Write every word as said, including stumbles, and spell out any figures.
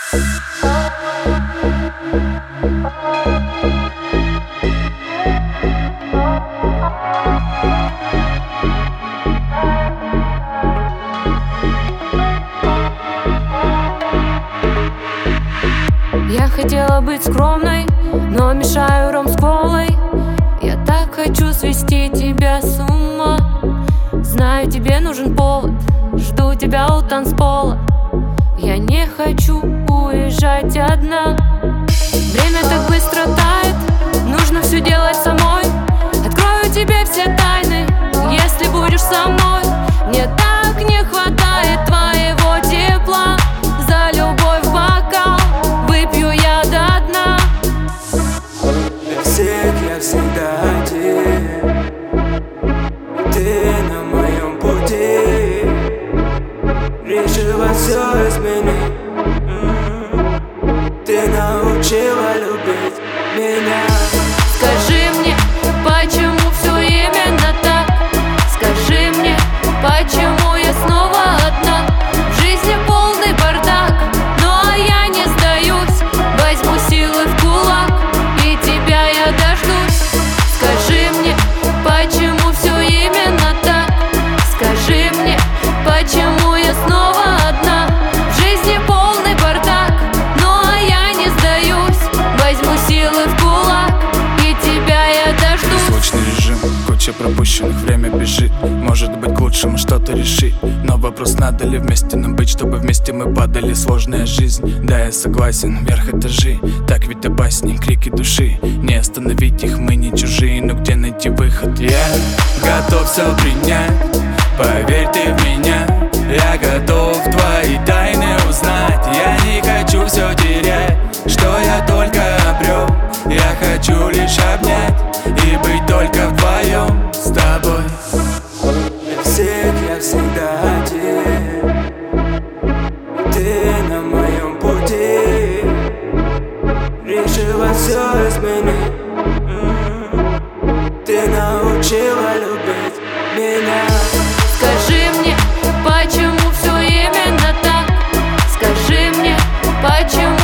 Я хотела быть скромной, но мешаю ром с колой. Я так хочу свести тебя с ума. Знаю, тебе нужен повод, жду тебя у танцпола. Я не хочу уезжать одна. Время так быстро тает, нужно все делать самой. Открою тебе все тайны, если будешь со мной. Мне так не хватает твоего тепла. За любовь в бокал выпью я до дна. Для всех я всегда один, ты на моем пути. Решила все изменить, ты научила любить меня. Скажи мне, почему все именно так? Скажи мне, почему я снова одна? В жизни полный бардак, но я не сдаюсь. Возьму силы в кулак, и тебя я дождусь. Скажи мне, почему все именно так? Скажи мне, почему я снова одна? В жизни полный бардак, но я не сдаюсь. Возьму силы в кулак, и тебя я дождусь. Звучный режим, куча пропущенных, время бежит. Может быть к лучшему что-то решить, но вопрос, надо ли вместе нам быть, чтобы вместе мы падали. Сложная жизнь, да, я согласен, вверх этажи, так ведь опасней, крики души. Не остановить их, мы не чужие, но где найти выход? Я готов все принять, поверь ты в меня. Я готов твои тайны узнать. Я не хочу все терять, что я только обрел. Я хочу лишь обнять и быть только вдвоем с тобой. Для всех я всегда один, ты на моем пути. Решила все изменить, ты научила любить меня. Скажи мне, почему все именно так? Скажи мне, почему